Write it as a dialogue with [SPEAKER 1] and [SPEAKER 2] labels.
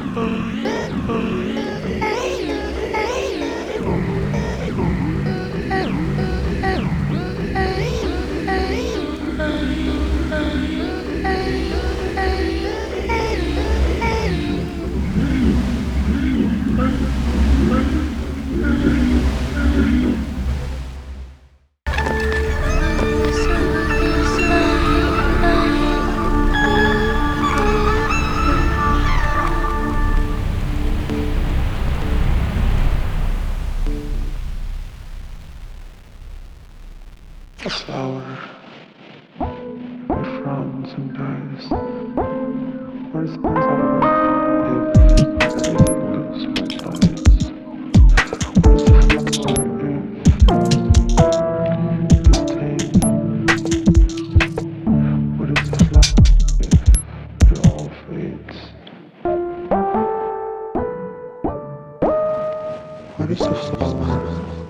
[SPEAKER 1] A flower that frowns and dies. What is if everything goes my thoughts? What is the flower if it's tame? What is the flower if it all fades? What is the flower